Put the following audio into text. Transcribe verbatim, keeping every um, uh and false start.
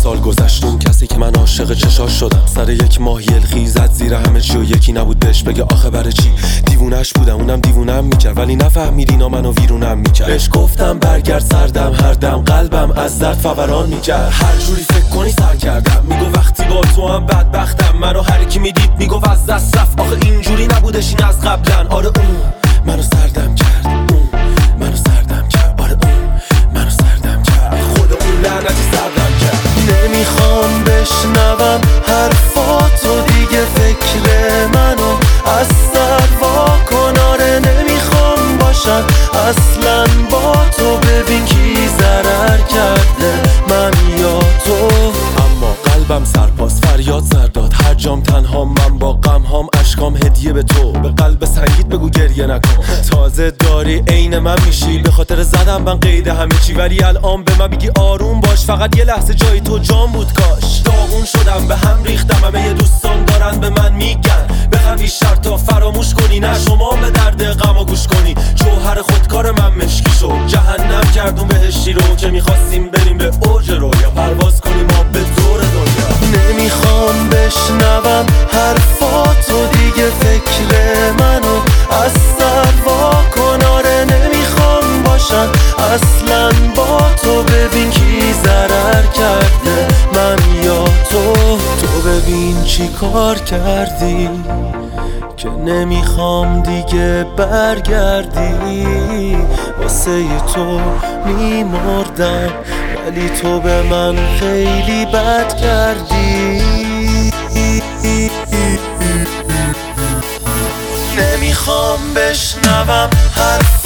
سال گذشت اون کسی که من عاشق چشاش شدم سر یک ماه یلخی زد زیر همه چی و یکی نبود بهش بگه آخه برای چی. دیوونش بودم اونم دیوونم میکرد ولی نفهمید اینا منو ویرونم میکرد. بهش گفتم برگرد سردم هر دم قلبم از درد فوران میکرد. هر جوری فکر کنی سر کردم میگو وقتی با تو هم بدبختم. منو هر کی میدید میگو از دست رفت آخه اینجوری نبودش این از قبلن. آره اون منو سردم کرد اون منو سردم کرد. آره اون منو سردم کرد خود اون لعنتی سردم کرد. نمیخوام بشنوم حرفاتو دیگه فکر منو از سر واکن. آره نمیخوام باشم اصلا با تو. ببین کی ضرر کرده من یا تو. اما قلبم سرپاس فریاد سر داد هر جام تنها من با غم هام اشکام هدیه به تو. به قلب سنگیت بگو گریه نکن تازه داری عین من میشی. به خاطر زدم من قید همه چی ولی الان به من بگی آروم باش. فقط یه لحظه جای تو جام بود کاش. داغون شدم به هم ریختم همه یه دوستان دارن به من میگن بخوام بیشتر تا فراموش کنی. نه شما به درد غم گوش کنی. جوهر خودکار من مشکی شد جهنم کردون بهشتی رو که میخواستیم بریم به اوج رویا پرواز کنیم ما به دور دنیا. نمیخوام بشنوم حرفاتو دیگه فکر منو از سر واکن. آره نمیخوام باشم اصلا با تو. ببین کی ضرر کرده من یا تو. تو ببین چی کار کردی که نمیخوام دیگه برگردی. واسه تو میمردم ولی تو به من خیلی بد کردی. نمیخوام بشنوم حرف